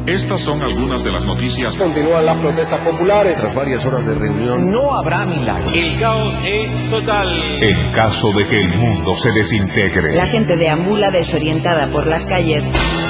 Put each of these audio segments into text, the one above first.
Estas son algunas de las noticias. Continúan las protestas populares. Tras varias horas de reunión, no habrá milagros. El caos es total. En caso de que el mundo se desintegre. La gente deambula desorientada por las calles.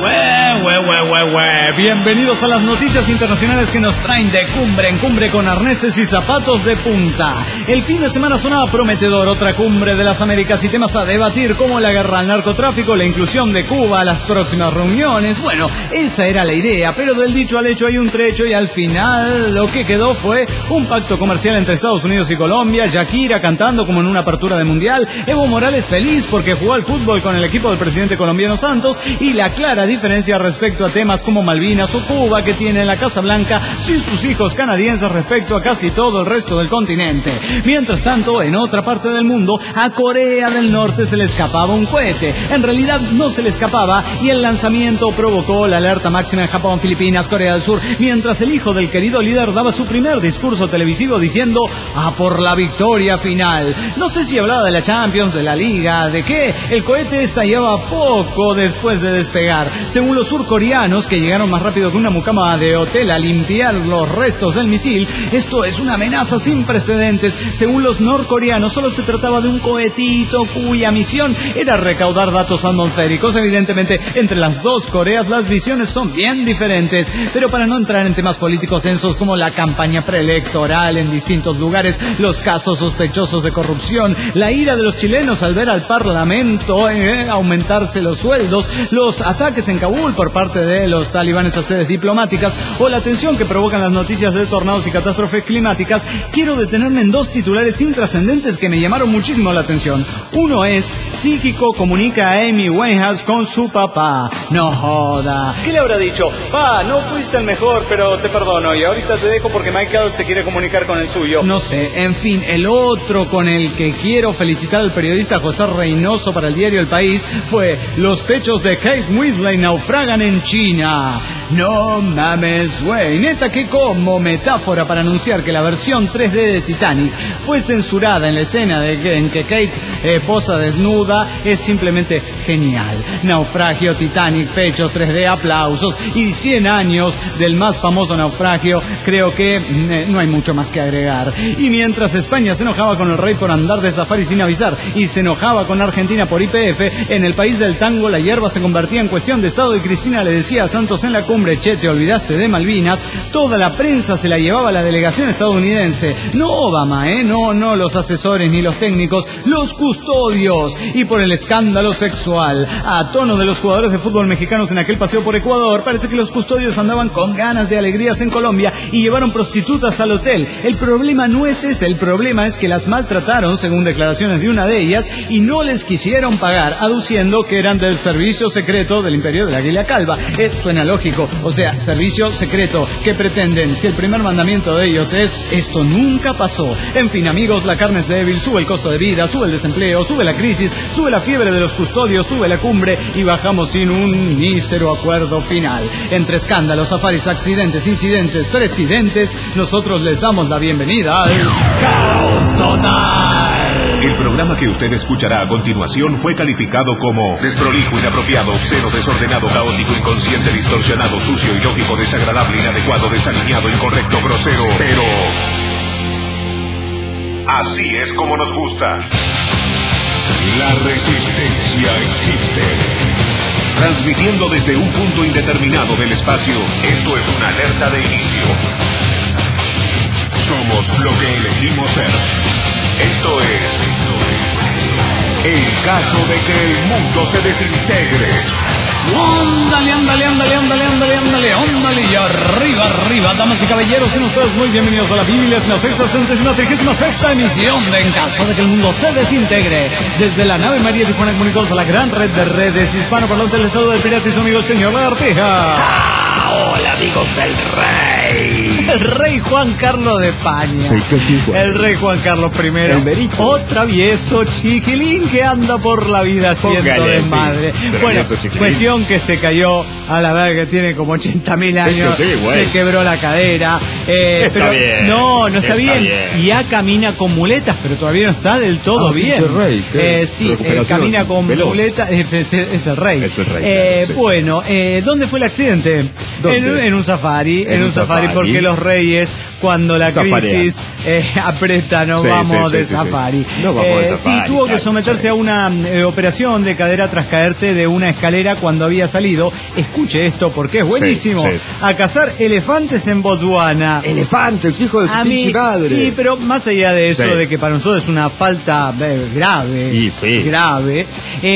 Bienvenidos a las noticias internacionales que nos traen de cumbre en cumbre con arneses y zapatos de punta. El fin de semana sonaba prometedor, otra cumbre de las Américas y temas a debatir como la guerra al narcotráfico, la inclusión de Cuba a las próximas reuniones. Bueno, esa era la idea, pero del dicho al hecho hay un trecho y al final lo que quedó fue un pacto comercial entre Estados Unidos y Colombia, Shakira cantando como en una apertura de mundial, Evo Morales feliz porque jugó al fútbol con el equipo del presidente colombiano Santos y la clara diferencia respecto a temas como Malvinas o Cuba que tiene en la Casa Blanca sin sus hijos canadienses respecto a casi todo el resto del continente. Mientras tanto, en otra parte del mundo, a Corea del Norte se le escapaba un cohete. En realidad no se le escapaba y el lanzamiento provocó la alerta máxima en Japón, Filipinas, Corea del Sur, mientras el hijo del querido líder daba su primer discurso televisivo diciendo ¡a por la victoria final! No sé si hablaba de la Champions, de la Liga, de qué. El cohete estallaba poco después de despegar. Según los surcoreanos, que llegaron más rápido que una mucama de hotel a limpiar los restos del misil, esto es una amenaza sin precedentes. Según los norcoreanos, solo se trataba de un cohetito cuya misión era recaudar datos atmosféricos. Evidentemente, entre las dos Coreas las visiones son bien diferentes, pero para no entrar en temas políticos densos como la campaña preelectoral en distintos lugares, los casos sospechosos de corrupción, la ira de los chilenos al ver al Parlamento aumentarse los sueldos, los ataques en Kabul por parte de los talibanes a sedes diplomáticas o la tensión que provocan las noticias de tornados y catástrofes climáticas, quiero detenerme en dos titulares intrascendentes que me llamaron muchísimo la atención. Uno es: psíquico comunica a Amy Winehouse con su papá. No joda. ¿Qué le habrá dicho? Pa, no fuiste el mejor, pero te perdono y ahorita te dejo porque Michael se quiere comunicar con el suyo. No sé, en fin, el otro con el que quiero felicitar al periodista José Reynoso para el diario El País fue: los pechos de Kate Winslet naufragan en China. No mames, güey. Neta que como metáfora para anunciar que la versión 3D de Titanic fue censurada en la escena en que Kate posa desnuda es simplemente genial. Naufragio, Titanic, pecho 3D, aplausos y 100 años del más famoso naufragio. Creo que no hay mucho más que agregar. Y mientras España se enojaba con el rey por andar de safari sin avisar y se enojaba con Argentina por YPF, en el país del tango la hierba se convertía en cuestión de estado y Cristina le decía a Santos en la cumbre: che, te olvidaste de Malvinas. Toda la prensa se la llevaba a la delegación estadounidense. No Obama, no los asesores ni los técnicos, los custodios. Y por el escándalo sexual, a tono de los jugadores de fútbol mexicanos en aquel paseo por Ecuador, parece que los custodios andaban con ganas de alegrías en Colombia y llevaron prostitutas al hotel. El problema no es ese, el problema es que las maltrataron, según declaraciones de una de ellas, y no les quisieron pagar, aduciendo que eran del servicio secreto del Imperio de la Águila Calva. Suena lógico, o sea, servicio secreto. ¿Qué pretenden? Si el primer mandamiento de ellos es: esto nunca pasó. En fin, amigos, la carne es débil, sube el costo de vida, sube el desempleo, sube la crisis, sube la fiebre de los custodios, sube la cumbre y bajamos sin un mísero acuerdo final. Entre escándalos, safaris, accidentes, incidentes, presidentes, nosotros les damos la bienvenida al Caos Total. El programa que usted escuchará a continuación fue calificado como desprolijo, inapropiado, obsceno, desordenado, caótico, inconsciente, distorsionado, sucio, ilógico, desagradable, inadecuado, desalineado, incorrecto, grosero, pero así es como nos gusta. La resistencia existe. Transmitiendo desde un punto indeterminado del espacio, esto es una alerta de inicio. Somos lo que elegimos ser. Esto es el caso de que el mundo se desintegre. Ándale, y arriba, damas y caballeros, sean ustedes muy bienvenidos a la 1636ª emisión de En Caso de que el Mundo se Desintegre. Desde la nave María Tijuana comunicados a la gran red de redes hispanoparlantes del estado del pirata y su amigo el señor Lagartija. Hola, amigos del rey. El rey Juan Carlos de España. Sí, que sí, el rey Juan Carlos I. O travieso chiquilín que anda por la vida haciendo de madre. Bueno, cuestión que se cayó, a la verdad que tiene como 80.000 años, se quebró la cadera. Pero bien, no está bien. Y ya camina con muletas, pero todavía no está del todo bien. Rey, sí, camina con muletas, es el rey. Es el rey, claro, bueno, ¿dónde fue el accidente? En un safari, porque los reyes, cuando la crisis aprieta, nos vamos de safari. Sí, tuvo que someterse a una operación de cadera tras caerse de una escalera cuando había salido, escuche esto porque es buenísimo, a cazar elefantes en Botswana. Elefantes, hijo de su pinche madre. Sí, pero más allá de eso, de que para nosotros es una falta grave, grave,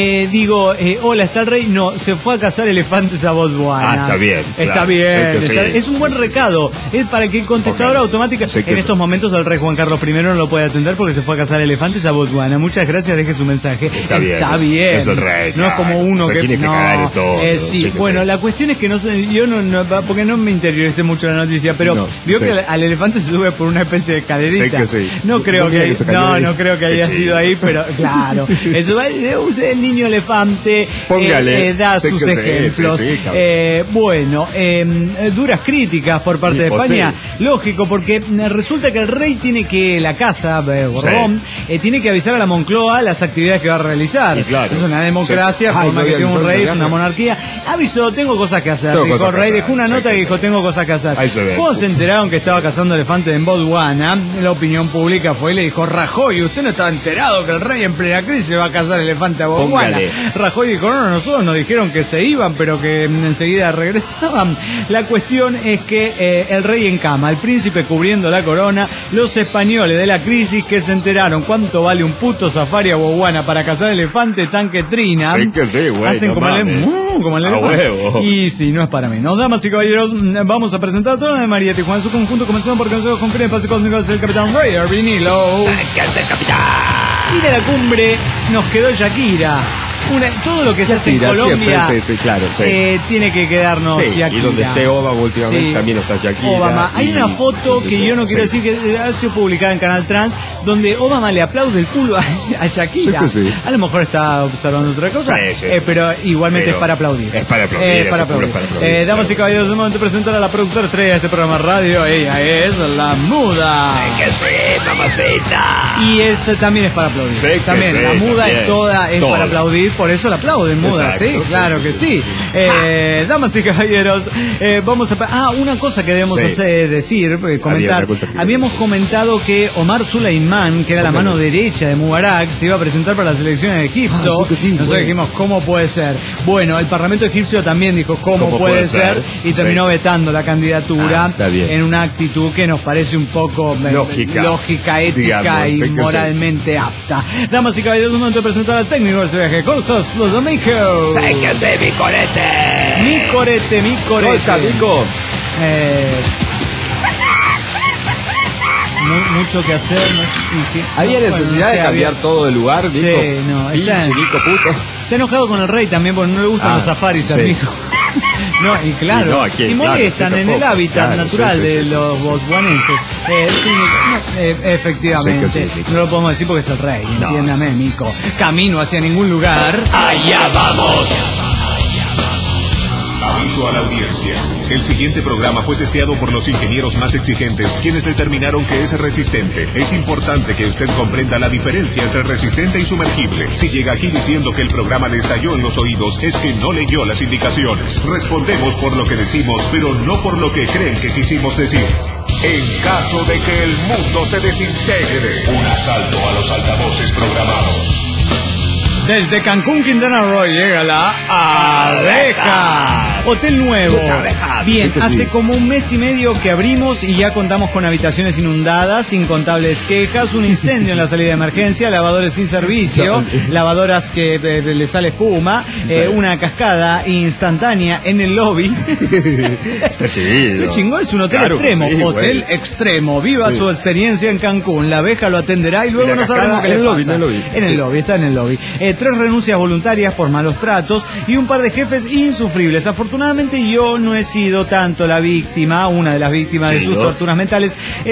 hola, ¿está el rey? No, se fue a cazar elefantes a Botswana. Está bien. Está bien. Es un buen recado. Es para que el contestador automático, en estos momentos el rey Juan Carlos I no lo puede atender porque se fue a cazar elefantes a Botswana. Muchas gracias, deje su mensaje. Está bien. Es el rey. No es como uno que tiene que cagar en todo. Bueno, la cuestión es que yo no, porque no me interioricé mucho la noticia, pero vio que al elefante se sube por una especie de caderita. No creo que haya sido ahí, pero claro. Eso el niño elefante da sus ejemplos. Bueno, duras críticas por parte de España, lógico, porque resulta que el rey tiene que, la casa, Borbón, tiene que avisar a la Moncloa las actividades que va a realizar. Es una democracia, por más que tiene un rey, es una monarquía. Avisó, tengo cosas que hacer. Dijo el rey, dejó una nota que dijo, tengo cosas que hacer. Cuando se enteraron que estaba cazando elefantes en Botswana, la opinión pública fue y le dijo, Rajoy, ¿usted no estaba enterado que el rey en plena crisis va a cazar elefantes a Botswana? Rajoy dijo, no, nosotros nos dijeron que se iban, pero que enseguida regresaban. La cuestión es que el rey en cama, el príncipe cubriendo la corona, los españoles de la crisis que se enteraron cuánto vale un puto safari a Botswana para cazar elefantes, tanque trina, hacen como el elefante. Y sí, no es para menos. Damas y caballeros, vamos a presentar a toda de María Tijuana en su conjunto, comenzando por consejos con espacio cósmico del capitán Ray Vinilo. Y de la cumbre nos quedó Shakira. Todo lo que se hace en Colombia tiene que quedarnos Shakira. Y donde esté Obama últimamente también está Shakira. Obama. Hay una foto que yo no quiero decir que ha sido publicada en Canal Trans, donde Obama le aplaude el culo a Shakira. A lo mejor está observando otra cosa, pero igualmente es para aplaudir. Es para aplaudir. Damas y caballeros, de momento presentar a la productora estrella de este programa radio. Ella es la Muda. Mamacita. Y esa también es para aplaudir. También la Muda es para aplaudir. Por eso la aplauden, Muda, claro que sí. Damas y caballeros, vamos a... una cosa que debemos comentar. Habíamos comentado que Omar Suleiman, que era la mano derecha de Mubarak, se iba a presentar para las elecciones de Egipto. Nosotros dijimos, ¿cómo puede ser? Bueno, el Parlamento egipcio también dijo, ¿cómo puede ser? Y terminó vetando la candidatura en una actitud que nos parece un poco lógica, ética, digamos, y moralmente apta. Damas y caballeros, un momento de presentar al técnico de ese viaje. Con ustedes, los amigos. ¿Qué hace mi corete? Mi corete. ¿Cómo está, Mico? Mucho que hacer. ¿Había necesidad de cambiar todo de lugar, Mico? Sí, no. Mico puto. Está enojado con el rey también porque no le gustan los safaris, amigo. No, y claro, y molestan en el hábitat natural de los botswanenses. Efectivamente, no lo podemos decir porque es el rey, entiéndame, Mico. Camino hacia ningún lugar. ¡Allá vamos! Aviso a la audiencia. El siguiente programa fue testeado por los ingenieros más exigentes, quienes determinaron que es resistente. Es importante que usted comprenda la diferencia entre resistente y sumergible. Si llega aquí diciendo que el programa le estalló en los oídos, es que no leyó las indicaciones. Respondemos por lo que decimos, pero no por lo que creen que quisimos decir. En caso de que el mundo se desintegre, un asalto a los altavoces programados. Desde Cancún, Quintana Roo, llega la Abeja. Hotel nuevo. Bien, hace como un mes y medio que abrimos y ya contamos con habitaciones inundadas, incontables quejas, un incendio en la salida de emergencia, lavadores sin servicio, lavadoras que le sale espuma, una cascada instantánea en el lobby. Está chingón, es un hotel extremo, hotel extremo. Viva su experiencia en Cancún. La Abeja lo atenderá y luego no sabemos qué le pasa. En el lobby, está en el lobby. 3 renuncias voluntarias por malos tratos y un par de jefes insufribles. Afortunadamente afortunadamente yo no he sido tanto la víctima, una de las víctimas de sus torturas mentales.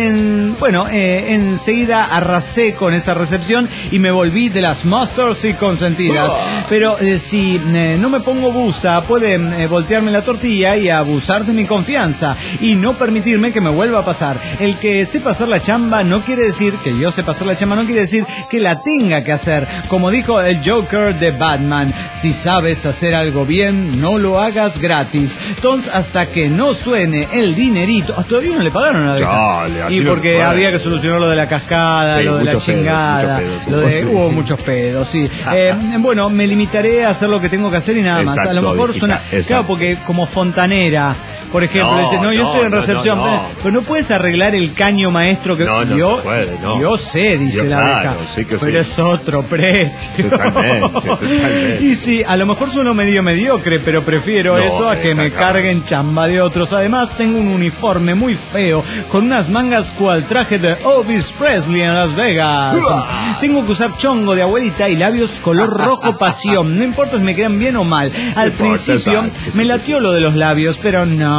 Enseguida arrasé con esa recepción y me volví de las masters y consentidas. Pero si no me pongo busa, puede voltearme la tortilla y abusar de mi confianza y no permitirme que me vuelva a pasar. El que sepa hacer la chamba no quiere decir que yo sepa hacer la chamba, no quiere decir que la tenga que hacer. Como dijo el Joker de Batman, si sabes hacer algo bien, no lo hagas gratis. Entonces, hasta que no suene el dinerito, todavía no le pagaron a la abeja. Y porque había que solucionar lo de la cascada, lo de la chingada, hubo muchos pedos, sí. Bueno, me limitaré a hacer lo que tengo que hacer y nada más. A lo mejor suena, claro, porque como fontanera, por ejemplo, dice, yo estoy en recepción, pero no puedes arreglar el caño maestro que yo sé, dice la abeja, pero es otro precio. Totalmente. Y sí, a lo mejor sueno medio mediocre, pero prefiero eso a que me carguen chamba de otros. Además, tengo un uniforme muy feo, con unas mangas cual traje de Elvis Presley en Las Vegas. Tengo que usar chongo de abuelita y labios color rojo pasión. No importa si me quedan bien o mal. Al principio me latió lo de los labios, pero no.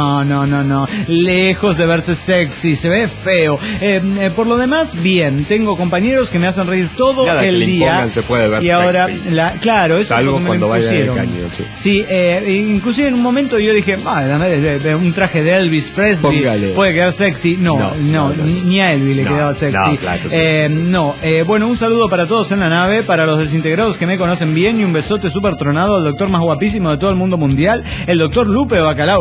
Lejos de verse sexy, se ve feo. Por lo demás, bien. Tengo compañeros que me hacen reír todo el día. Se puede ver y ahora, sexy. Claro, eso salvo es lo que cuando me vaya impusieron. de caño, sí, inclusive en un momento yo dije, de un traje de Elvis Presley, póngale. Puede quedar sexy. No, ni a Elvis le quedaba sexy. Bueno, un saludo para todos en la nave, para los desintegrados que me conocen bien, y un besote súper tronado al doctor más guapísimo de todo el mundo mundial, el doctor Lupe Bacalao.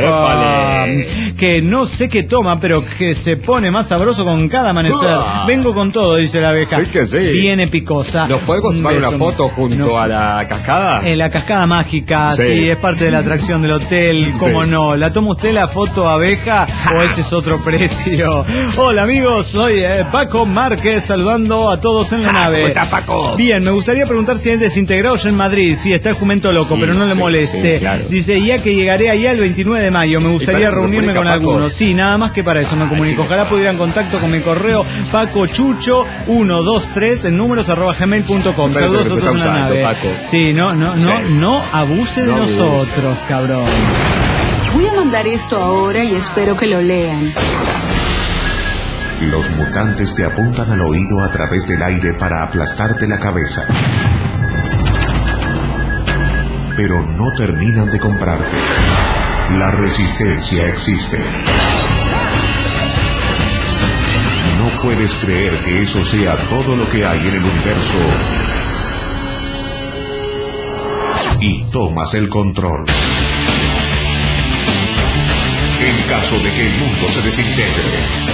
Que no sé qué toma, pero que se pone más sabroso con cada amanecer. Vengo con todo, dice la abeja. Sí que sí. Viene picosa. ¿Nos puede tomar una foto junto a la cascada? La cascada mágica, sí, es parte de la atracción del hotel, cómo no. ¿La toma usted la foto abeja o ese es otro precio? Hola amigos, soy Paco Márquez, saludando a todos en la nave. ¿Cómo está, Paco? Bien, me gustaría preguntar si hay desintegrados en Madrid. Sí, está el jumento loco, pero no le moleste. Claro. Dice, ya que llegaré allá el 29 de mayo, me gustaría reunirme con algunos. Sí, nada más que para eso me comunico. Ojalá pudiera en contacto con mi correo pacochucho123 en números @gmail.com. Saludos a todos en la nave. Paco. Sí, no abuse de nosotros, cabrón. Voy a mandar esto ahora y espero que lo lean. Los mutantes te apuntan al oído a través del aire para aplastarte la cabeza. Pero no terminan de comprarte. La resistencia existe. No puedes creer que eso sea todo lo que hay en el universo. Y tomas el control. En caso de que el mundo se desintegre.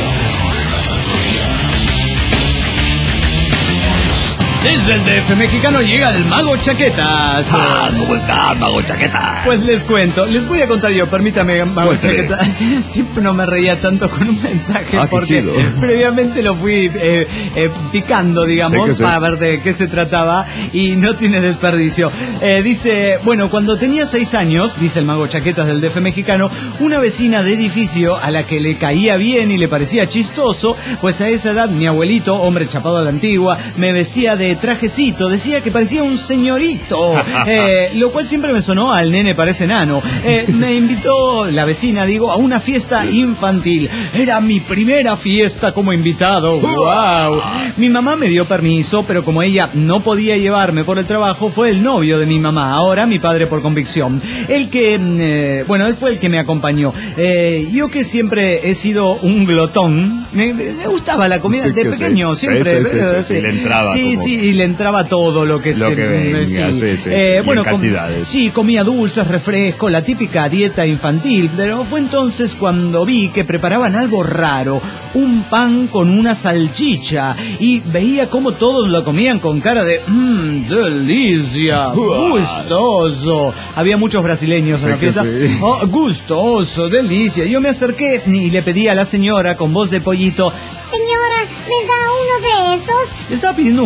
Desde el DF mexicano llega el Mago Chaquetas. ¿Cómo está, Mago Chaquetas? Pues les cuento, les voy a contar yo, permítame, Mago Chaquetas. Siempre no me reía tanto con un mensaje porque previamente lo fui picando, digamos, para ver de qué se trataba y no tiene desperdicio. Dice, bueno, cuando tenía 6 años, dice el Mago Chaquetas del DF mexicano, una vecina de edificio a la que le caía bien y le parecía chistoso, pues a esa edad mi abuelito, hombre chapado a la antigua, me vestía de trajecito, decía que parecía un señorito, lo cual siempre me sonó al nene parece enano. Me invitó la vecina, a una fiesta infantil. Era mi primera fiesta como invitado. ¡Wow! Mi mamá me dio permiso, pero como ella no podía llevarme por el trabajo, fue el novio de mi mamá, ahora mi padre por convicción. Él fue el que me acompañó. Yo que siempre he sido un glotón, me gustaba la comida de pequeño, siempre. Sí, le entraba. Y le entraba todo lo que venga, bueno, cantidades. Comía dulces, refresco, la típica dieta infantil, pero fue entonces cuando vi que preparaban algo raro, un pan con una salchicha, y veía cómo todos lo comían con cara de delicia, gustoso. Había muchos brasileños en la fiesta. Gustoso, delicia. Yo me acerqué y le pedí a la señora con voz de pollito: señora, ¿me da uno de esos? Le estaba pidiendo un jocho,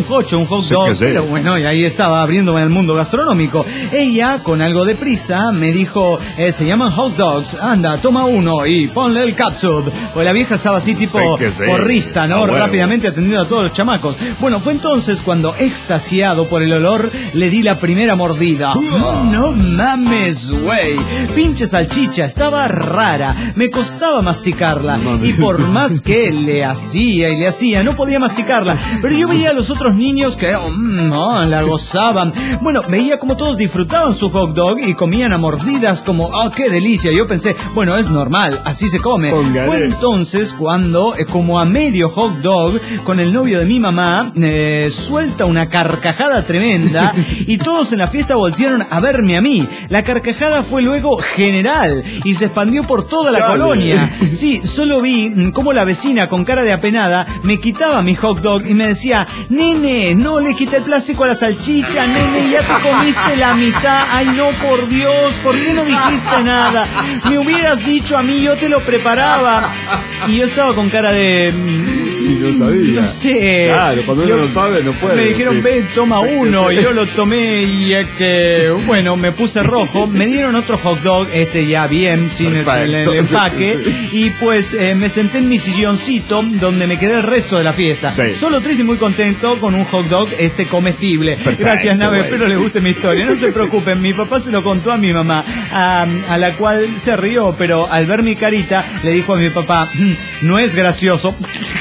un hot dog, pero bueno, y ahí estaba abriéndome el mundo gastronómico. Ella, con algo de prisa, me dijo, se llaman hot dogs, anda, toma uno y ponle el catsup. Pues la vieja estaba así tipo porrista, ¿no? Rápidamente atendiendo a todos los chamacos. Bueno, fue entonces cuando, extasiado por el olor, le di la primera mordida. No mames, güey. Pinche salchicha, estaba rara. Me costaba masticarla. Y por más que le hacía, no podía masticarla. Pero yo veía a los otros niños que la gozaban. Bueno, veía como todos disfrutaban su hot dog y comían a mordidas como, qué delicia. Yo pensé, bueno, es normal, así se come. Fue entonces cuando, como a medio hot dog, con el novio de mi mamá, suelta una carcajada tremenda y todos en la fiesta voltearon a verme a mí. La carcajada fue luego general y se expandió por toda la colonia. Sí, solo vi cómo la vecina con cara de apenada me quitaba mi hot dog y me decía, nene, no le quita el plástico a la salchicha, nene, ya te comiste la mitad. Ay, no, por Dios, ¿por qué no dijiste nada? Me hubieras dicho a mí, yo te lo preparaba. Y yo estaba con cara de... Y no sabía. No sé. Claro, cuando uno no sabe, no puede. Me dijeron, ven, toma uno. Y yo lo tomé y es que, bueno, me puse rojo. Me dieron otro hot dog, ya bien, sin el empaque. Y pues me senté en mi silloncito donde me quedé el resto de la fiesta. Solo triste y muy contento con un hot dog comestible. Perfecto, gracias, Nave, espero les guste mi historia. No se preocupen, mi papá se lo contó a mi mamá, a la cual se rió, pero al ver mi carita le dijo a mi papá, no es gracioso.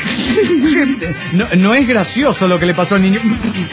No es gracioso lo que le pasó al niño.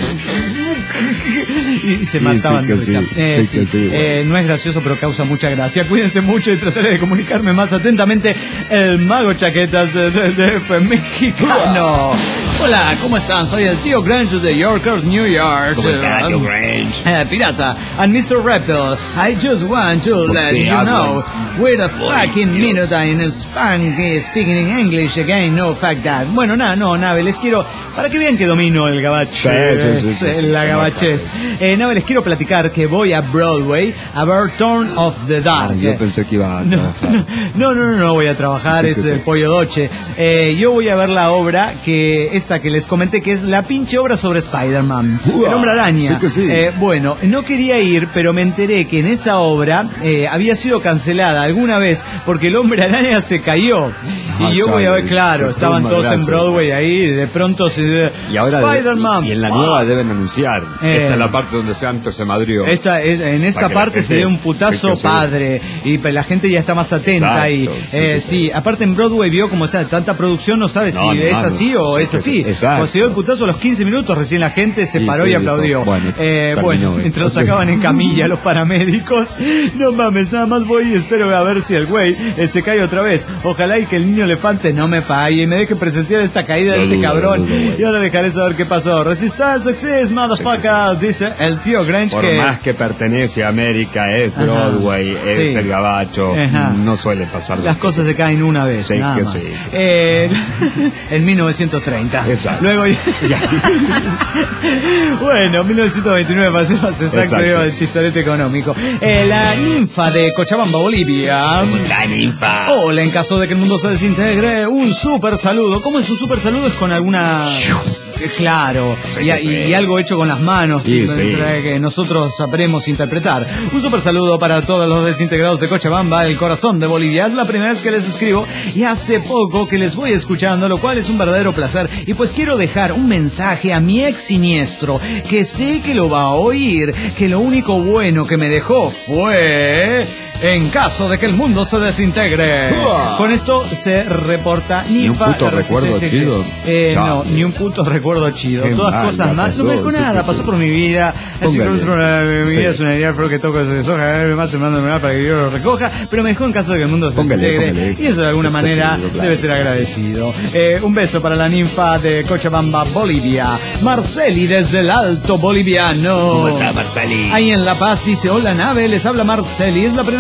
Y se mataban de risa. No es gracioso, pero causa mucha gracia. Cuídense mucho y trataré de comunicarme más atentamente. El Mago Chaquetas de mexicano. Hola, ¿cómo están? Soy el tío Grange de Yorkers, New York. ¿Cómo está, tío Grange? Pirata, and Mr. Reptile, I just want to let you know, wait a fucking minute in Spanish, speaking in English again, no fuck that. Bueno, Nave, les quiero, para que vean que domino el gabachez, la gabachez. Nave, les quiero platicar que voy a Broadway a ver Turn of the Dark. Yo pensé que iba a trabajar. No voy a trabajar, es el Pollo Doce. Yo voy a ver la obra que les comenté, que es la pinche obra sobre Spider-Man, el Hombre Araña. Bueno, no quería ir, pero me enteré que en esa obra había sido cancelada alguna vez porque el Hombre Araña se cayó. Y yo voy a ver, claro, estaban todos en Broadway ahí, de pronto y ahora Spider-Man. Y en la nueva deben anunciar. Esta es la parte donde Santos se madrió. En esta parte se dio un putazo padre y la gente ya está más atenta. Sí, aparte en Broadway vio como está tanta producción, no sabe si es así o es así. Cuando se dio el putazo a los 15 minutos, recién la gente se paró y aplaudió. Bueno, mientras sacaban en camilla los paramédicos. No mames, nada más voy y espero a ver si el güey se cae otra vez. Ojalá y que el niño elefante no me falle y me deje presenciar esta caída de este cabrón. Y ahora dejaré saber qué pasó. Resistance exist, motherfucker, dice el tío Grange. Por más que pertenece a América, es Broadway, es el gabacho, no suele pasar. Las cosas se caen una vez, nada más. En 1930. Exacto. Luego bueno, 1929 para ser más exacto, el chistorete económico. La ninfa de Cochabamba, Bolivia. La ninfa. Hola, en caso de que el mundo se desintegre, un súper saludo. ¿Cómo es un súper saludo? Es con alguna... Claro, y algo hecho con las manos, que nosotros sabremos interpretar. Un súper saludo para todos los desintegrados de Cochabamba, el corazón de Bolivia. Es la primera vez que les escribo y hace poco que les voy escuchando, lo cual es un verdadero placer. Y pues quiero dejar un mensaje a mi ex siniestro, que sé que lo va a oír, que lo único bueno que me dejó fue... en caso de que el mundo se desintegre. Con esto se reporta ni un puto recuerdo chido. No, ni un puto recuerdo chido. Todas cosas más. No me dejó nada, pasó por mi vida. Así que mi vida es una idea, pero que toco de soja, me más se manda para que yo lo recoja. Pero me dejó en caso de que el mundo se desintegre. Y eso de alguna manera debe ser agradecido. Un beso para la ninfa de Cochabamba, Bolivia. Marceli desde el Alto Boliviano. ¿Cómo está Marceli? Ahí en La Paz dice, hola Nave, les habla Marceli. Es la primera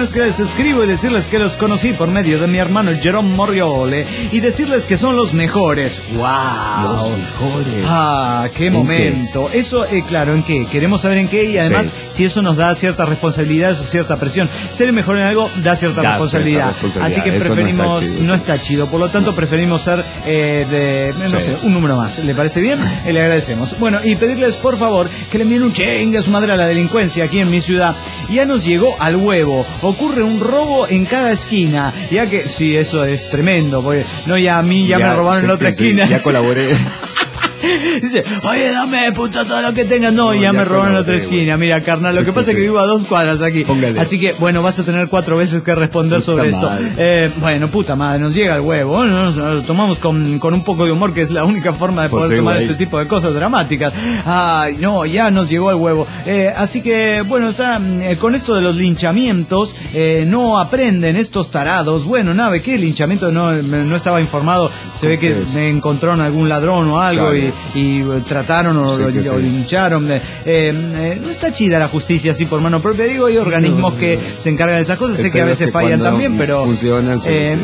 informarles que les escribo y decirles que los conocí por medio de mi hermano Jerome Moriole y decirles que son los mejores. ¡Wow! Los mejores. Ah, qué momento. ¿Qué? Eso, claro, ¿en qué? Queremos saber en qué y además si eso nos da ciertas responsabilidades o cierta presión. Ser el mejor en algo da cierta responsabilidad. Así que preferimos, no está chido, por lo tanto preferimos ser no sé, un número más. ¿Le parece bien? Le agradecemos. Bueno, y pedirles por favor que le envíen un chingue a su madre a la delincuencia aquí en mi ciudad. Ya nos llegó al huevo. Ocurre un robo en cada esquina. Ya que, sí, eso es tremendo. Porque, no, ya a mí ya me robaron en la otra esquina. Ya colaboré. Dice, oye, dame puto todo lo que tengas. No, ya me robaron en otra esquina. Mira, carnal, lo que pasa es que vivo a 2 cuadras aquí. Póngale. Así que, bueno, vas a tener 4 veces que responder sobre esto. Bueno, puta madre, nos llega el huevo. Nos lo tomamos con un poco de humor, que es la única forma de poder tomar este tipo de cosas dramáticas. Ay, no, ya nos llegó el huevo. Así que, bueno, está con esto de los linchamientos, no aprenden estos tarados. Bueno, nave, ¿qué linchamiento? No estaba informado. Se ve que me encontraron algún ladrón o algo. Claro. Y trataron o lincharon. No está chida la justicia así por mano propia. Digo, hay organismos que se encargan de esas cosas. Sé que a veces fallan también, pero funcionan,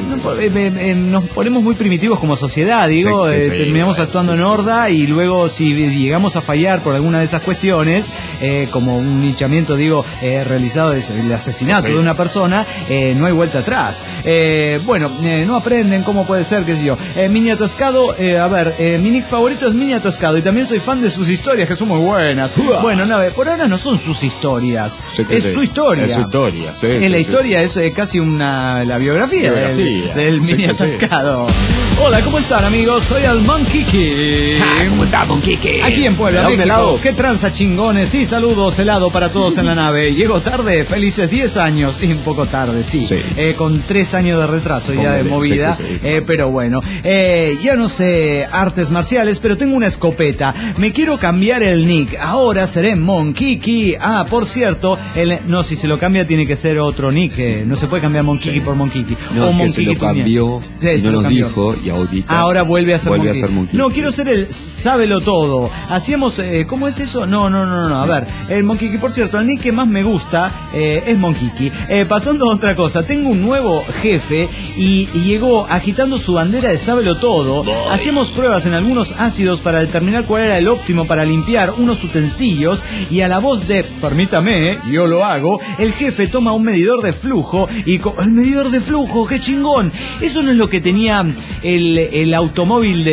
nos ponemos muy primitivos como sociedad. Digo, terminamos actuando en horda y luego si llegamos a fallar por alguna de esas cuestiones, como un linchamiento, digo, realizado el asesinato de una persona, no hay vuelta atrás. Bueno, no aprenden, ¿cómo puede ser? ¿Qué sé yo? Mini Atascado, a ver, mi nick favorito es Mini Atascado y también soy fan de sus historias, que son muy buenas. Bueno, nave, por ahora no son sus historias, es su historia. Es su historia, la historia es casi la biografía del Mini Atascado. Hola, ¿cómo están, amigos? Soy el Monkey King. ¿Cómo está, Monkey King? Aquí en Puebla, México. ¿Qué tranza, chingones? Sí, saludos, helado para todos en la nave. Llego tarde, felices 10 años. Y un poco tarde, sí. Con 3 años de retraso ya de movida. Pero bueno, ya no sé artes marciales, pero tengo una escopeta. Me quiero cambiar el nick. Ahora seré Monkey King. Ah, por cierto, no, si se lo cambia tiene que ser otro nick. No se puede cambiar Monkey King por Monkey King. No, o Monkey se lo cambió y no nos dijo. Y ahora vuelve a ser Monkey. No, quiero ser el sábelo todo. Hacíamos, ¿cómo es eso? No. A ver, el Monkey King, por cierto, el nick que más me gusta es Monkey King. Pasando a otra cosa, tengo un nuevo jefe y llegó agitando su bandera de sábelo todo. Hacíamos pruebas en algunos ácidos para determinar cuál era el óptimo para limpiar unos utensilios y a la voz de permítame, yo lo hago, el jefe toma un medidor de flujo y el medidor de flujo, qué chingón. Eso no es lo que tenía el automóvil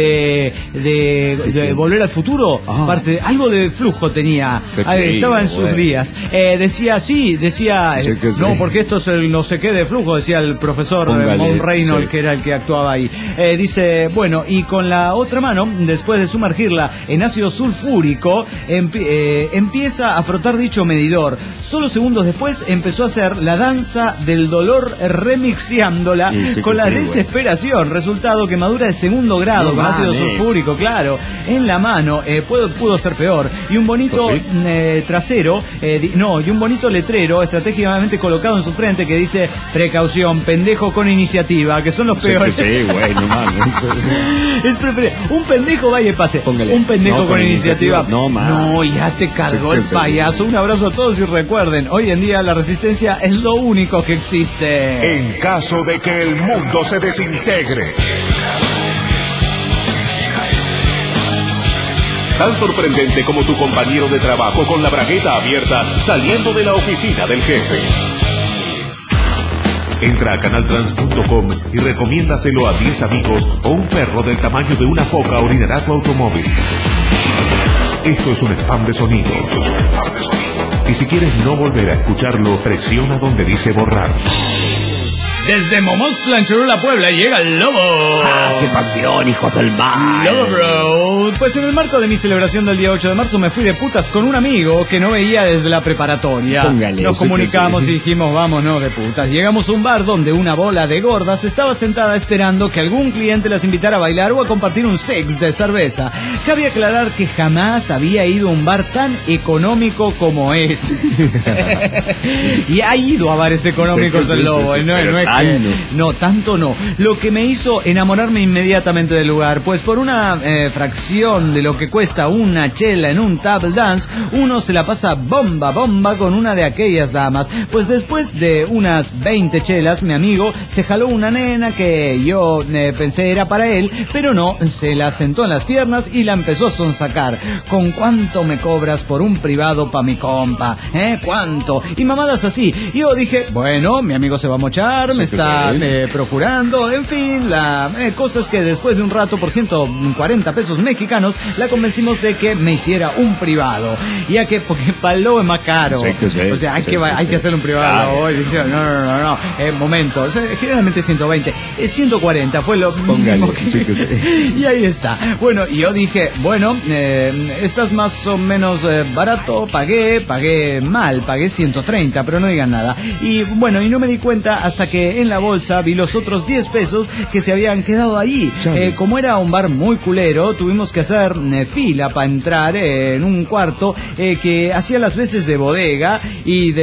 de Volver al Futuro. Algo de flujo tenía. Estaba en sus días. Decía, no, porque esto es el no sé qué de flujo, decía el profesor Mon Reynolds, que era el que actuaba ahí. Dice, bueno, y con la otra mano, después de sumergirla en ácido sulfúrico, empieza a frotar dicho medidor. Solo segundos después empezó a hacer la danza del dolor remixiándola con la desesperación. Resultado, quemadura de segundo grado con ácido sulfúrico, claro, en la mano. Pudo ser peor. Y un bonito trasero, y un bonito letrero estratégicamente colocado en su frente que dice: precaución, pendejo con iniciativa, que son los peores. Güey, no mames. Es preferible. Un pendejo vaya y pase. Póngale. Un pendejo con iniciativa. No, ya te cargó el payaso. Un abrazo a todos y recuerden, hoy en día la resistencia es lo único que existe. En caso de que el mundo se desintegre. Tan sorprendente como tu compañero de trabajo con la bragueta abierta saliendo de la oficina del jefe. Entra a canaltrans.com y recomiéndaselo a 10 amigos o un perro del tamaño de una foca orinará tu automóvil. Esto es un spam de sonido. Y si quieres no volver a escucharlo, presiona donde dice borrar. Desde Momoxtla, en Cholula, Puebla, llega el Lobo. ¡Ah, qué pasión, hijos del mal! Lobo Bro. Pues en el marco de mi celebración del día 8 de marzo me fui de putas con un amigo que no veía desde la preparatoria. Nos comunicamos y dijimos, vámonos de putas. Llegamos a un bar donde una bola de gordas estaba sentada esperando que algún cliente las invitara a bailar o a compartir un sex de cerveza. Cabe aclarar que jamás había ido a un bar tan económico como es. Y ha ido a bares económicos el Lobo, no es No, tanto no. Lo que me hizo enamorarme inmediatamente del lugar, pues por una fracción de lo que cuesta una chela en un table dance, uno se la pasa bomba con una de aquellas damas. Pues después de unas 20 chelas, mi amigo se jaló una nena que yo pensé era para él, pero no, se la sentó en las piernas y la empezó a sonsacar. ¿Con cuánto me cobras por un privado pa' mi compa? ¿Cuánto? Y mamadas así. Y yo dije, bueno, mi amigo se va a mochar, me está procurando, en fin, la cosa es que después de un rato, por 140 pesos mexicanos, la convencimos de que me hiciera un privado. Ya que, porque para el lobo es más caro. O sea, hay que hacer un privado hoy. No. Momento. O sea, generalmente 120. 140 fue lo mínimo que... Y ahí está. Bueno, y yo dije, bueno, estás más o menos barato. Pagué mal, pagué 130, pero no digan nada. Y bueno, y no me di cuenta hasta que en la bolsa vi los otros 10 pesos que se habían quedado allí. Como era un bar muy culero, tuvimos que hacer fila para entrar en un cuarto que hacía las veces de bodega y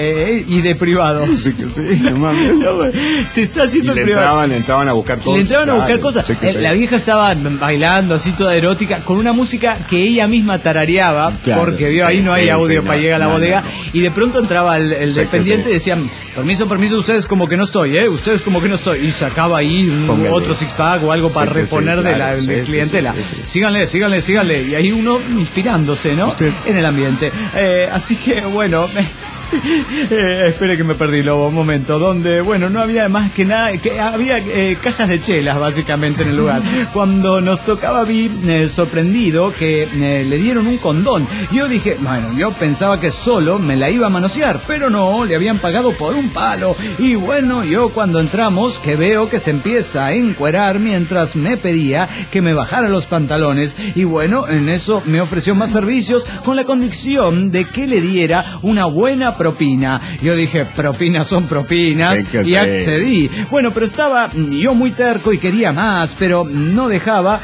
de privado. No mames. Te está haciendo el privado. Le entraban a buscar cosas. Le entraban a buscar cosas. La vieja estaba bailando así toda erótica con una música que ella misma tarareaba, porque vio ahí no hay audio para llegar a la bodega, y de pronto entraba el dependiente y decían, permiso, ustedes como que no estoy, ustedes como que no estoy, y sacaba ahí otro six pack o algo para reponer de la clientela. Síganle, y ahí uno inspirándose, ¿no? En el ambiente. Así que bueno, espere que me perdí, Lobo, un momento, donde, bueno, no había más que nada, que había cajas de chelas básicamente en el lugar. Cuando nos tocaba, vi sorprendido que le dieron un condón. Yo dije, bueno, yo pensaba que solo me la iba a manosear, pero no, le habían pagado por un palo. Y bueno, yo cuando entramos, que veo que se empieza a encuerar mientras me pedía que me bajara los pantalones, y bueno, en eso me ofreció más servicios con la condición de que le diera una buena propina. Yo dije, propinas son propinas, y accedí. Bueno, pero estaba yo muy terco y quería más, pero no dejaban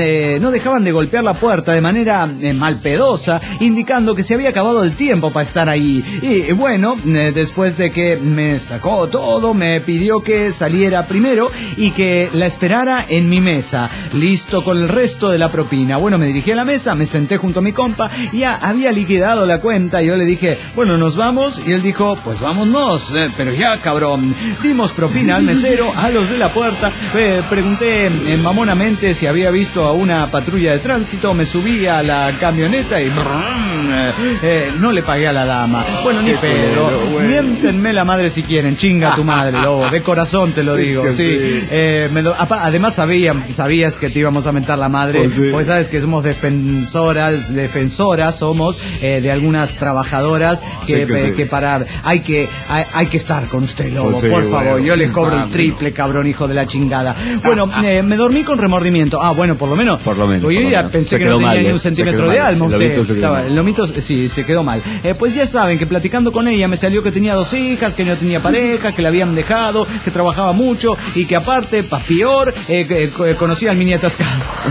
de golpear la puerta de manera malpedosa, indicando que se había acabado el tiempo para estar ahí. Y bueno, después de que me sacó todo, me pidió que saliera primero y que la esperara en mi mesa, listo con el resto de la propina. Bueno, me dirigí a la mesa, me senté junto a mi compa, ya había liquidado la cuenta, y yo le dije, bueno, nos vamos. Y él dijo, pues vámonos, pero ya, cabrón. Dimos propina al mesero, a los de la puerta. Pregunté mamonamente si había visto a una patrulla de tránsito. Me subí a la camioneta y no le pagué a la dama. Bueno, ni pedo. Miéntenme la madre si quieren, chinga tu madre, Lobo. De corazón te lo digo. Además sabías que te íbamos a mentar la madre. Pues sabes que somos defensoras somos de algunas trabajadoras que hay que estar con usted, Lobo, por favor, yo les cobro el triple, cabrón, hijo de la chingada. Bueno, me dormí con remordimiento. Bueno, por lo menos. Yo ya pensé que no tenía ni un centímetro de alma. El lomito sí, se quedó mal. Pues ya saben que platicando con ella me salió que tenía 2 hijas, que no tenía pareja, que la habían dejado, que trabajaba mucho y que aparte, pa' peor, conocía al mini atascado.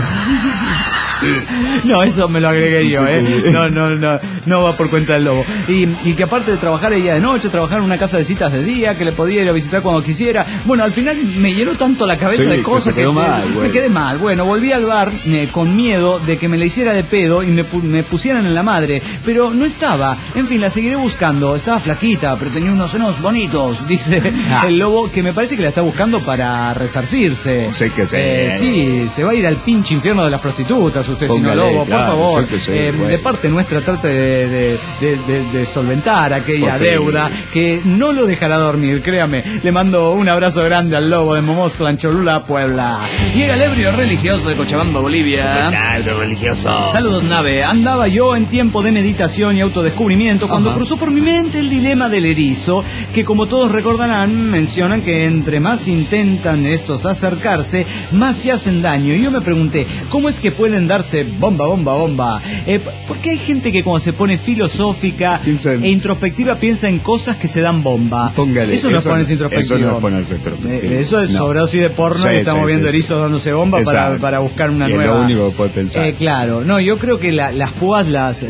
No, eso me lo agregué yo, no va por cuenta del Lobo. Y que aparte de trabajar ella de noche, trabajar en una casa de citas de día, que le podía ir a visitar cuando quisiera. Bueno, al final me llenó tanto la cabeza de cosas que me quedé mal. Bueno, volví al bar con miedo de que me la hiciera de pedo y me pusieran en la madre, pero no estaba. En fin, la seguiré buscando. Estaba flaquita, pero tenía unos senos bonitos, dice el Lobo, que me parece que la está buscando para resarcirse. Sí, se va a ir al pinche infierno de las prostitutas usted, señor Lobo, por favor. De parte nuestra trate de solventar aquella deuda que no lo dejará dormir, créame. Le mando un abrazo grande al Lobo de Momosclan, Cholula, Puebla. Llega el ebrio religioso de Cochabamba, Bolivia. Religioso. Saludos, nave. Andaba yo en tiempo de meditación y autodescubrimiento cuando cruzó por mi mente el dilema del erizo, que como todos recordarán, mencionan que entre más intentan estos acercarse, más se hacen daño. Y yo me pregunté, ¿cómo es que pueden mandarse bomba. Porque hay gente que cuando se pone filosófica e introspectiva piensa en cosas que se dan bomba. Póngale, eso no es ponerse introspectivo. Eso no es ponerse introspectivo. Eso es sobredosis de porno y estamos viendo erizos dándose bomba para buscar una nueva. Es lo único que puede pensar. Claro, no, yo creo que las púas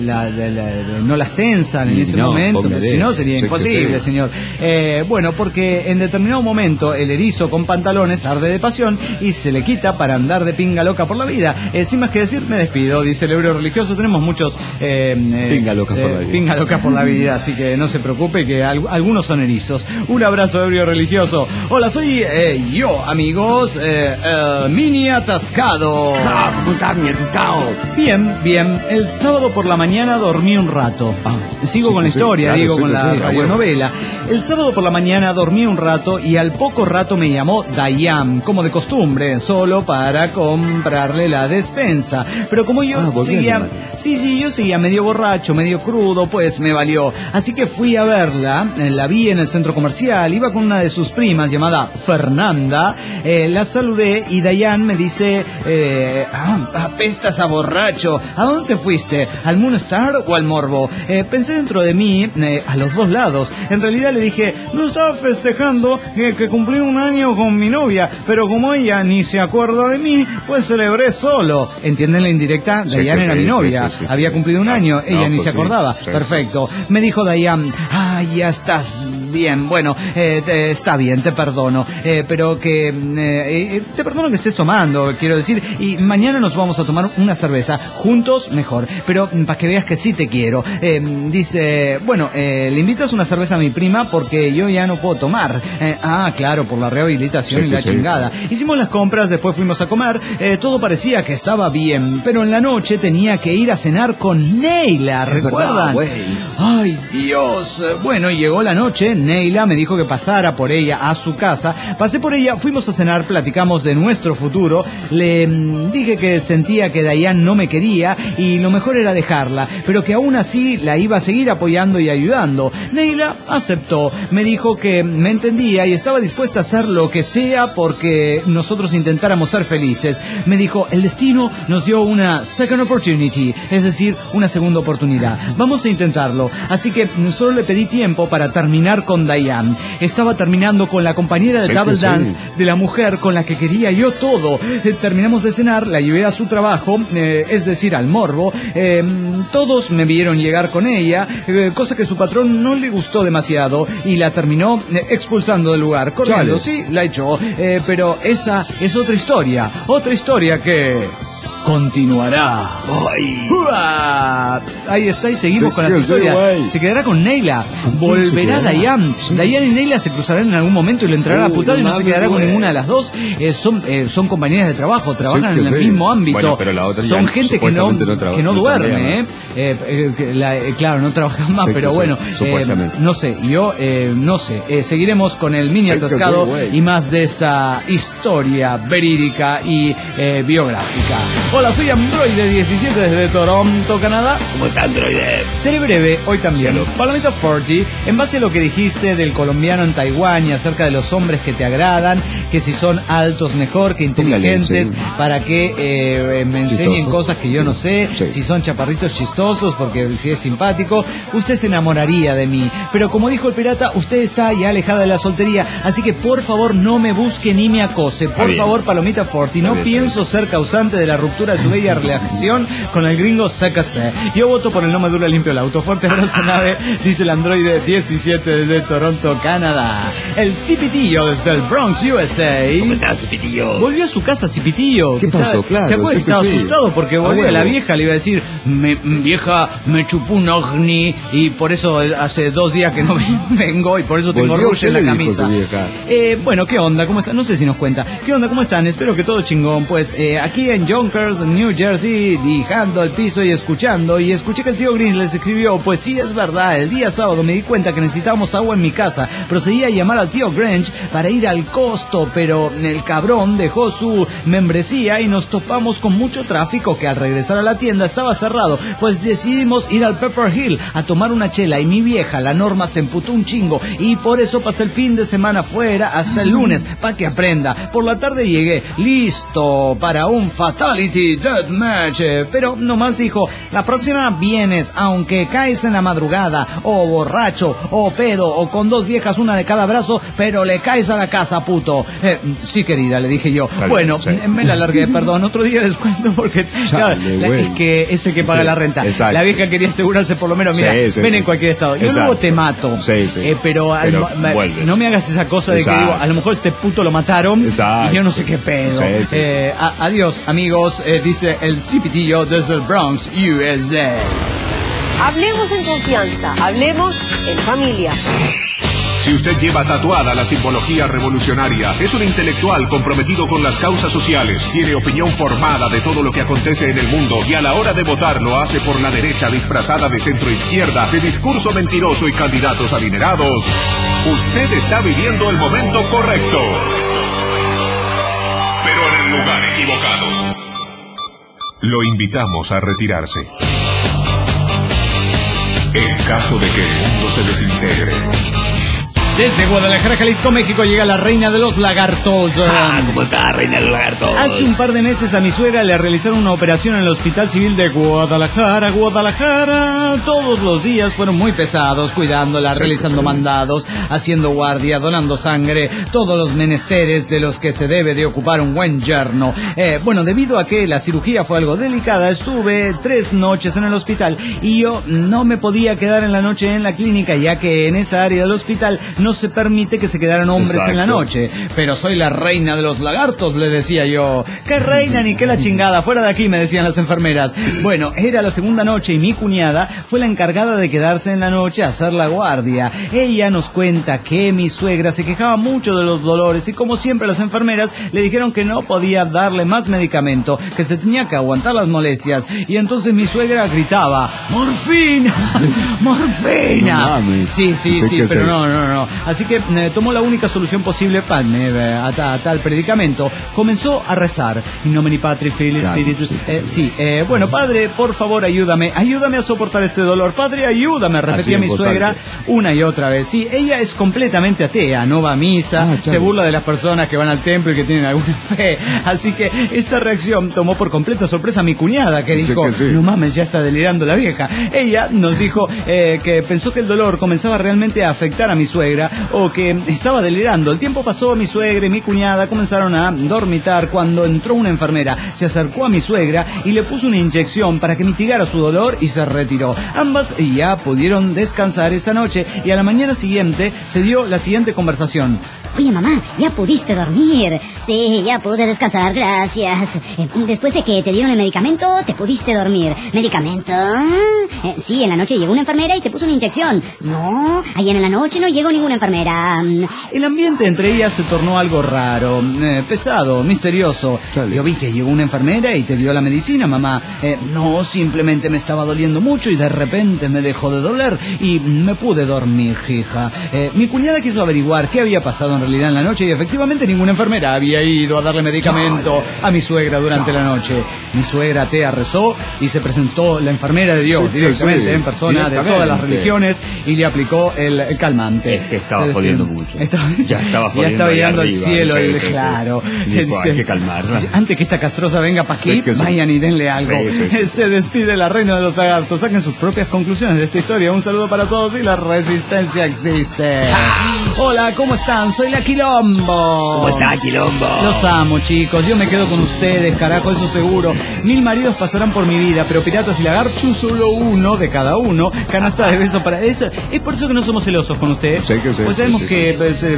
no las tensan en ese momento, si no sería imposible, señor. Bueno, porque en determinado momento el erizo con pantalones arde de pasión y se le quita para andar de pinga loca por la vida. Sin más que decir, me despido, dice el hebreo religioso. Tenemos muchos pinga locas por la vida, así que no se preocupe que algunos son erizos. Un abrazo, hebreo religioso. Hola, soy yo, amigos, Mini Atascado. ¿Cómo estás, mi atascado? Bien. El sábado por la mañana dormí un rato. Sigo con la historia, con la radionovela. El sábado por la mañana dormí un rato y al poco rato me llamó Dayan, como de costumbre, solo para comprarle la despensa. Pero como yo yo seguía medio borracho, medio crudo, pues me valió. Así que fui a verla, la vi en el centro comercial, iba con una de sus primas llamada Fernanda, la saludé y Dayan me dice, apestas a borracho, ¿a dónde te fuiste? ¿Al Moonstar o al Morbo? Pensé dentro de mí, a los dos lados. En realidad le dije, no estaba festejando que cumplí un año con mi novia, pero como ella ni se acuerda de mí, pues celebré solo. ¿Entienden la indirecta? Dayan era mi novia, había cumplido un año, ella ni se acordaba. Perfecto. Me dijo Dayan, ya estás bien, bueno, está bien, te perdono, pero que te perdono que estés tomando, quiero decir, y mañana nos vamos a tomar una cerveza, juntos mejor, pero para que veas que sí te quiero. Dice, bueno, le invitas una cerveza a mi prima porque yo ya no puedo tomar. Claro, por la rehabilitación y la chingada. Hicimos las compras, después fuimos a comer, todo parecía que estaba bien, pero en la noche tenía que ir a cenar con Neila, ¿recuerdan? Ay, Dios. Bueno, llegó la noche, Neila me dijo que pasara por ella a su casa, pasé por ella, fuimos a cenar, platicamos de nuestro futuro, le dije que sentía que Dayan no me quería y lo mejor era dejarla, pero que aún así la iba a seguir apoyando y ayudando. Neila aceptó, me dijo que me entendía y estaba dispuesta a hacer lo que sea porque nosotros intentáramos ser felices. Me dijo, el destino nos dio una second opportunity, es decir, una segunda oportunidad. Vamos a intentarlo. Así que solo le pedí tiempo para terminar con Dayan. Estaba terminando con la compañera de Double Dance de la mujer con la que quería yo todo. Terminamos de cenar, la llevé a su trabajo, es decir, al Morbo. Todos me vieron llegar con ella, cosa que su patrón no le gustó demasiado y la terminó expulsando del lugar. Corriendo, sí, la echó. Pero esa es otra historia que continuará. Ahí está y seguimos con la historia. Se quedará con Neila, volverá Dayan. Dayan y Neila se cruzarán en algún momento y le entrará a putada y no se quedará con ninguna de las dos. Son compañeras de trabajo, trabajan en el mismo ámbito. Bueno, pero la otra son gente que no duerme, claro, no trabajan más, pero bueno, no sé, no sé. Seguiremos con el Mini Atascado y más de esta historia verídica y biográfica. Hola, soy Androide 17 desde Toronto, Canadá. ¿Cómo está, Androide? Seré breve hoy también. Palomita 40, en base a lo que dijiste del colombiano en Taiwán y acerca de los hombres que te agradan, que si son altos mejor, que inteligentes, para que me enseñen cosas que yo no sé, si son chaparritos chistosos, porque si es simpático, usted se enamoraría de mí. Pero como dijo el pirata, usted está ya alejada de la soltería, así que por favor no me busque ni me acose. Por favor, Palomita 40, no pienso ser causante de la ruptura de su bella relación con el gringo CKC. Yo voto por el no me dura limpio el auto. Fuerte abrazo, nave, dice el androide 17 desde Toronto, Canadá. El Cipitillo desde el Bronx, USA. ¿Cómo está, Cipitillo? Volvió a su casa, Cipitillo. ¿Qué pasó? Claro, ¿se acuerda? Estaba asustado porque volvió. La vieja le iba a decir, vieja, me chupó un ovni y por eso hace 2 días que no vengo y por eso tengo rush en la camisa. Bueno, ¿qué onda? ¿Cómo están? No sé si nos cuenta. ¿Qué onda? ¿Cómo están? Espero que todo chingón. Pues aquí en Yonkers, New Jersey, dejando el piso y escuchando. Y escuché que el tío Green les escribió, pues sí, es verdad, el día sábado me di cuenta que necesitábamos agua en mi casa. Procedí a llamar al tío Grinch para ir al costo, pero el cabrón dejó su membresía y nos topamos con mucho tráfico que al regresar a la tienda estaba cerrado. Pues decidimos ir al Pepper Hill a tomar una chela y mi vieja, la Norma, se emputó un chingo y por eso pasé el fin de semana fuera hasta el lunes, para que aprenda. Por la tarde llegué listo para un fatality Celebrity Deathmatch. Pero nomás dijo, la próxima vienes, aunque caes en la madrugada, o borracho, o pedo, o con 2 viejas, una de cada brazo, pero le caes a la casa, puto. Sí, querida, le dije yo. Bueno, sí. Me la largué, perdón. Otro día les cuento porque claro, es que es el que paga la renta. Exacto. La vieja quería asegurarse por lo menos, mira, ven en cualquier estado. Yo luego te mato. Pero no me hagas esa cosa de que digo, a lo mejor este puto lo mataron y yo no sé qué pedo. Adiós, amigos, dice el Cipitillo desde el Bronx, USA. Hablemos en confianza, hablemos en familia. Si usted lleva tatuada la simbología revolucionaria, es un intelectual comprometido con las causas sociales, tiene opinión formada de todo lo que acontece en el mundo y a la hora de votar lo hace por la derecha disfrazada de centro-izquierda, de discurso mentiroso y candidatos adinerados, usted está viviendo el momento correcto, pero en el lugar equivocado. Lo invitamos a retirarse. En caso de que el mundo se desintegre. Desde Guadalajara, Jalisco, México, llega la reina de los lagartos. ¿Cómo está, reina de los lagartos? Hace un par de meses a mi suegra le realizaron una operación en el Hospital Civil de Guadalajara. Todos los días fueron muy pesados, cuidándola, realizando mandados, haciendo guardia, donando sangre, todos los menesteres de los que se debe de ocupar un buen yerno. Bueno, debido a que la cirugía fue algo delicada, estuve 3 noches en el hospital y yo no me podía quedar en la noche en la clínica, ya que en esa área del hospital no se permite que se quedaran hombres en la noche. Pero soy la reina de los lagartos, le decía yo. ¿Qué reina ni qué la chingada? Fuera de aquí, me decían las enfermeras. Bueno, era la segunda noche y mi cuñada fue la encargada de quedarse en la noche a hacer la guardia. Ella nos cuenta que mi suegra se quejaba mucho de los dolores y como siempre las enfermeras le dijeron que no podía darle más medicamento, que se tenía que aguantar las molestias. Y entonces mi suegra gritaba, ¡morfina! ¡Morfina! No, sí, pero no. Así que tomó la única solución posible a tal predicamento. Comenzó a rezar. In nomine Patri, Filii, Spiritus. Bueno, Padre, por favor, ayúdame a soportar este dolor. Padre, ayúdame, repetía mi suegra una y otra vez. Sí, ella es completamente atea, no va a misa, se burla de las personas que van al templo y que tienen alguna fe. Así que esta reacción tomó por completa sorpresa a mi cuñada, que dijo, no mames, ya está delirando la vieja. Ella nos dijo que pensó que el dolor comenzaba realmente a afectar a mi suegra o que estaba delirando. El tiempo pasó, mi suegra y mi cuñada comenzaron a dormitar cuando entró una enfermera, se acercó a mi suegra y le puso una inyección para que mitigara su dolor y se retiró. Ambas ya pudieron descansar esa noche y a la mañana siguiente se dio la siguiente conversación. Oye, mamá, ¿ya pudiste dormir? Sí, ya pude descansar, gracias. Después de que te dieron el medicamento, ¿te pudiste dormir? ¿Medicamento? Sí, en la noche llegó una enfermera y te puso una inyección. No, ayer en la noche no llegó ninguna enfermera. El ambiente entre ellas se tornó algo raro, pesado, misterioso. Yo vi que llegó una enfermera y te dio la medicina, mamá. No, simplemente me estaba doliendo mucho y de repente me dejó de doler y me pude dormir, hija. Mi cuñada quiso averiguar qué había pasado en realidad en la noche y efectivamente ninguna enfermera había ido a darle medicamento a mi suegra durante la noche. Mi suegra atea rezó y se presentó la enfermera de Dios directamente en persona de todas las religiones y le aplicó el calmante. Estaba jodiendo mucho. Ya estaba llegando al cielo. Claro. Dijo, hay que calmarla. Antes que esta castrosa venga para aquí, vayan y denle algo. Se despide la reina de los lagartos. Saquen sus propias conclusiones de esta historia. Un saludo para todos y la resistencia existe. Hola, ¿cómo están? Soy la Quilombo. ¿Cómo está, Quilombo? Los amo, chicos. Yo me quedo con ustedes, carajo, eso seguro. 1000 maridos pasarán por mi vida, pero piratas y lagartos solo uno de cada uno. Canasta de besos para eso. Es por eso que no somos celosos con ustedes. Pues sabemos que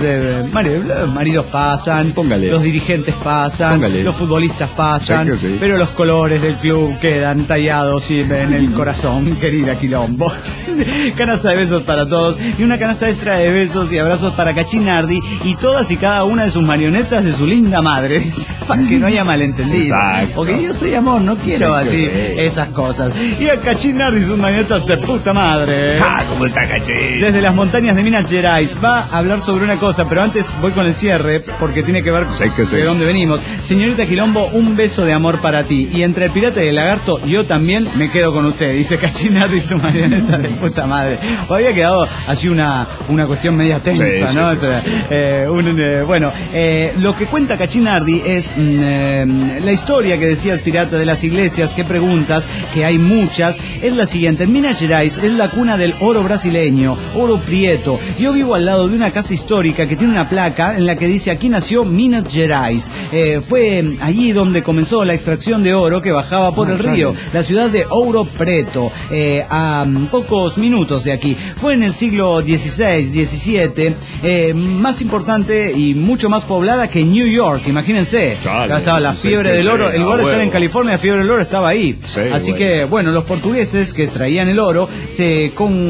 maridos pasan, los dirigentes pasan, los futbolistas pasan, pero los colores del club quedan tallados en el corazón, querida Quilombo. Canasta de besos para todos y una canasta extra de besos y abrazos para Cachinardi y todas y cada una de sus marionetas de su linda madre, para que no haya malentendido. Porque yo soy amor, no quiero así esas cosas. Y a Cachinardi y sus marionetas de puta madre. ¿Cómo está Cachín? Desde las montañas de Minas Gerais va a hablar sobre una cosa, pero antes voy con el cierre porque tiene que ver de dónde venimos. Señorita Quilombo, un beso de amor para ti. Y entre el pirata y el lagarto, yo también me quedo con usted, dice Cachinardi y su marioneta de puta madre. Había quedado así una cuestión media tensa, ¿no? Bueno, lo que cuenta Cachinardi es la historia que decías, pirata, de las iglesias que preguntas, que hay muchas, es la siguiente. En Minas Gerais es la cuna del oro brasileño, oro prieto. Yo vivo al lado de una casa histórica que tiene una placa en la que dice: aquí nació Minas Gerais. Fue allí donde comenzó la extracción de oro que bajaba por el río, la ciudad de Ouro Preto, a pocos minutos de aquí. Fue en el siglo XVI, XVII, más importante y mucho más poblada que New York, imagínense. Acá estaba la fiebre del oro, en lugar de estar en California, la fiebre del oro estaba ahí. Así que, bueno, los portugueses que extraían el oro se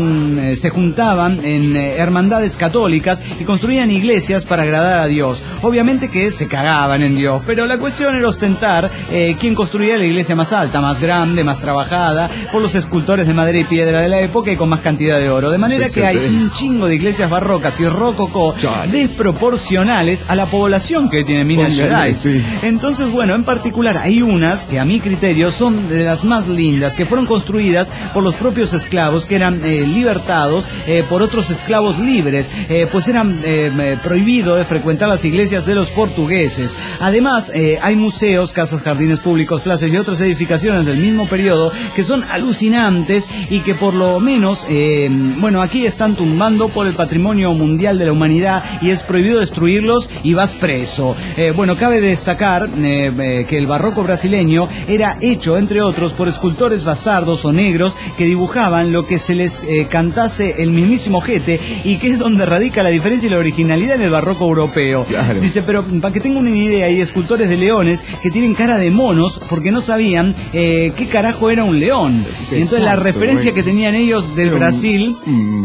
juntaban en hermandades católicas y construían iglesias para agradar a Dios. Obviamente que se cagaban en Dios, pero la cuestión era ostentar quién construía la iglesia más alta, más grande, más trabajada, por los escultores de madera y piedra de la época y con más cantidad de oro. De manera que hay un chingo de iglesias barrocas y rococó desproporcionales a la población que tiene Minas Gerais. Entonces, bueno, en particular hay unas que a mi criterio son de las más lindas, que fueron construidas por los propios esclavos que eran libertados por otros esclavos libres, pues eran prohibido de frecuentar las iglesias de los portugueses. Además, hay museos, casas, jardines públicos, plazas y otras edificaciones del mismo periodo que son alucinantes y que por lo menos, bueno, aquí están tumbando por el patrimonio mundial de la humanidad y es prohibido destruirlos y vas preso. Bueno, cabe destacar que el barroco brasileño era hecho, entre otros, por escultores bastardos o negros que dibujaban lo que se les cantase el mismísimo ojete, y que es donde radica la diferencia y la originalidad en el barroco europeo. Dice, pero para que tengan una idea, hay escultores de leones que tienen cara de monos porque no sabían qué carajo era un león. Y entonces la referencia que tenían ellos del Brasil,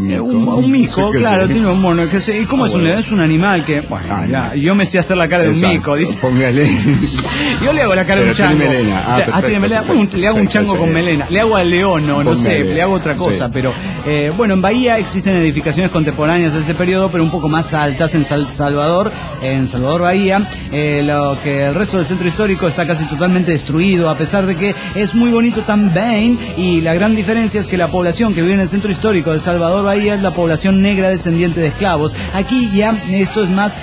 un mico, claro, tiene un mono. ¿Y cómo es un león? Es un animal que, bueno, yo me sé hacer la cara de un mico, dice. Póngale. Yo le hago la cara de un chango. Tiene melena. Tiene melena. Bueno, le hago un chango con melena. Le hago al león, no sé, le hago otra cosa. Pero, bueno, en Bahía existen edificaciones contemporáneas de ese periodo, pero un poco más altas. En Salvador Bahía, lo que el resto del centro histórico está casi totalmente destruido, a pesar de que es muy bonito también, y la gran diferencia es que la población que vive en el centro histórico de Salvador Bahía es la población negra descendiente de esclavos. Aquí ya esto es más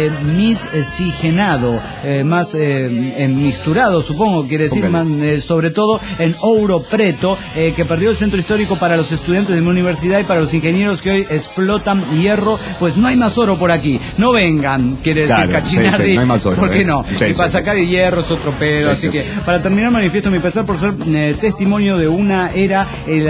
miscigenado, más mixturado, supongo, quiere decir, más, sobre todo en Ouro Preto, que perdió el centro histórico para los estudiantes de mi universidad y para los ingenieros que hoy explotan hierro, pues no hay más oro por aquí. No vengan, quiere decir Cachinardi, no hay más oro, ¿por qué no? Y para sacar el hierro es otro pedo, así que para terminar manifiesto mi pesar por ser testimonio de una era,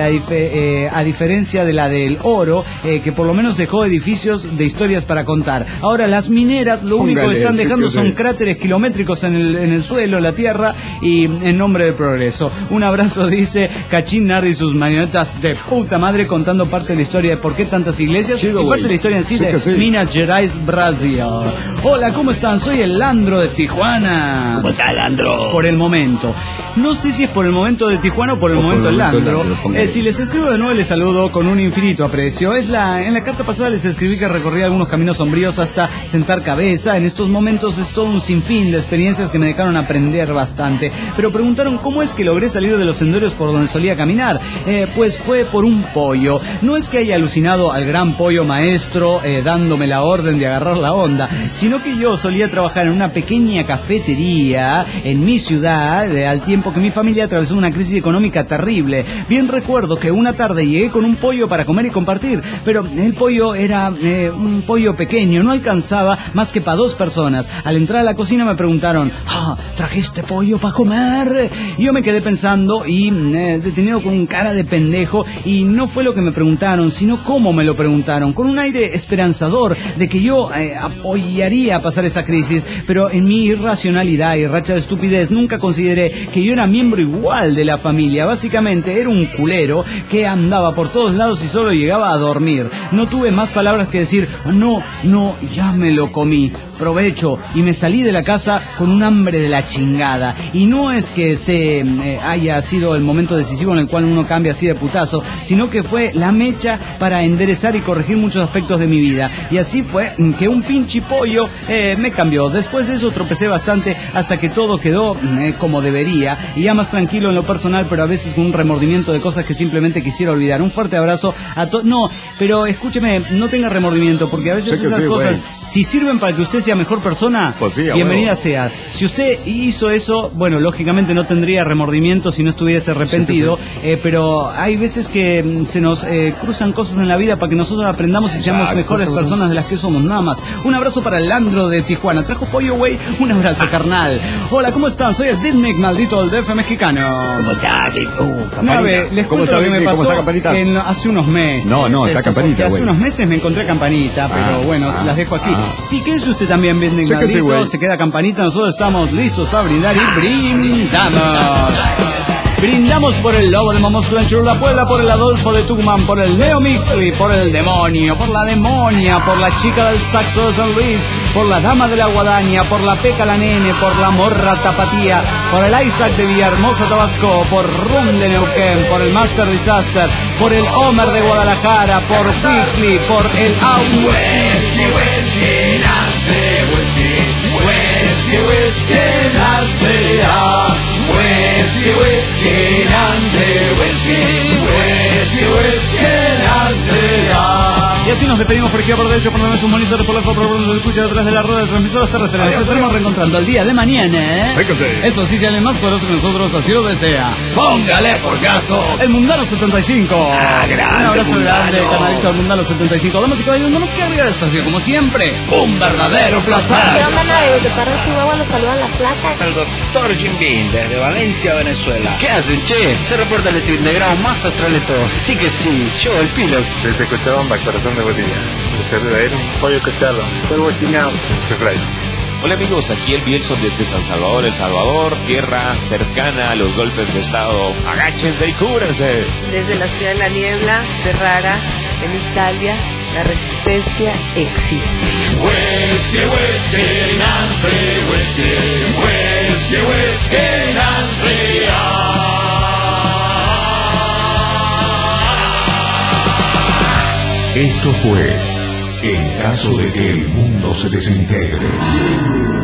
a diferencia de la del oro, que por lo menos dejó edificios de historias para contar. Ahora las mineras lo único que están dejando son cráteres kilométricos en el suelo, en la tierra, y en nombre del progreso. Un abrazo, dice Cachinardi y sus marionetas de puta madre, contando parte de la historia de por qué tantas iglesias y parte de la historia en sí de Minas Gerais, Brasil. Hola, ¿cómo están? Soy el Landro de Tijuana. ¿Cómo está, Landro? Por el momento. No sé si es por el momento de Tijuana o por el momento del Landro. Si les escribo de nuevo, les saludo con un infinito aprecio. En la carta pasada les escribí que recorrí algunos caminos sombríos hasta sentar cabeza. En estos momentos es todo un sinfín de experiencias que me dejaron aprender bastante. Pero preguntaron cómo es que logré salir de los senderos por donde solía caminar. Pues fue por un pollo. No es que haya alucinado al gran pollo maestro dándome la orden de agarrar la onda, sino que yo solía trabajar en una pequeña cafetería en mi ciudad al tiempo que mi familia atravesó una crisis económica terrible. Bien recuerdo que una tarde llegué con un pollo para comer y compartir, pero el pollo era un pollo pequeño, no alcanzaba más que para 2 personas. Al entrar a la cocina me preguntaron: ¿trajiste pollo para comer? Y yo me quedé pensando y detenido con cara de pendejo, y no fue lo que me preguntaron, sino cómo me lo preguntaron, con un aire esperanzador de que yo apoyaría a pasar esa crisis, pero en mi irracionalidad y racha de estupidez nunca consideré que yo era miembro igual de la familia. Básicamente era un culero que andaba por todos lados y solo llegaba a dormir. No tuve más palabras que decir: no, ya me lo comí, provecho, y me salí de la casa con un hambre de la chingada. Y no es que haya sido el momento decisivo en el cual uno cambia así de putazo, sino que fue la mecha para enderezar y corregir muchos aspectos de mi vida. Y así fue que un pinche pollo me cambió. Después de eso tropecé bastante hasta que todo quedó como debería. y ya más tranquilo en lo personal, pero a veces con un remordimiento de cosas que simplemente quisiera olvidar. Un fuerte abrazo a todos. No, pero escúcheme, no tenga remordimiento, porque a veces esas cosas, si sirven para que usted sea mejor persona, pues sí, bienvenida sea. Si usted hizo eso, bueno, lógicamente no tendría remordimiento si no estuviese arrepentido, pero hay veces que se nos cruzan cosas en la vida para que nosotros aprendamos y seamos mejores personas de las que somos, nada más. Un abrazo para el Landro de Tijuana. Trajo pollo, güey. Un abrazo, carnal. Hola, ¿cómo están? Soy el Beatnik, maldito, el DF mexicano. ¿Cómo está? Les cuento lo que me pasó hace unos meses. No, está Campanita, hace unos meses me encontré Campanita, pero bueno, las dejo aquí. Sí, ¿qué es usted también, Beatnik, maldito? Se queda Campanita, nosotros estamos listos para brindar y brindamos. Brindamos por el Lobo, el Monstruo en Churla Puebla, por el Adolfo de Tucumán, por el Neo Mixley, por el Demonio, por la Demonia, por la Chica del Saxo de San Luis, por la Dama de la Guadaña, por la Peca la Nene, por la Morra Tapatía, por el Isaac de Villahermosa Tabasco, por Rum de Neuquén, por el Master Disaster, por el Homer de Guadalajara, por Weekly, por el Whisky, whisky, nace, whisky, whisky, nace, whisky, whisky, nace, whisky, nace, y así nos despedimos por aquí por derecho, por sus monitores, por la por donde se escucha detrás de la rueda de transmisores terrestres. Nos estaremos reencontrando el día de mañana. Eso sí, si alguien más poderoso que nosotros así lo desea. Póngale por caso el Mundano 75. Un abrazo grande, canalito del Mundano 75. Damas y caballeros, no nos queda olvidar esta estación, como siempre. Un verdadero placer. ¿Qué onda, Nadio? ¿De Parra Chihuahua nos saludan las placas? El doctor Jim Beam, desde Valencia, Venezuela. ¿Qué hacen, che? Se reporta el cilindrado más astral de todos. Sí que sí, yo, el Pilox. Desde Cochabamba, corazón de Bolivia. Desde Aero, pollo cachado. Polvo chinao. Hola amigos, aquí el Bielson desde San Salvador, El Salvador, tierra cercana a los golpes de estado. Agáchense y cúbranse. Desde la ciudad de la niebla, Ferrara, en Italia, la resistencia existe. Whisky, whisky, Nancy, whisky, whisky, whisky, Nancy. Esto fue En caso de que el mundo se desintegre.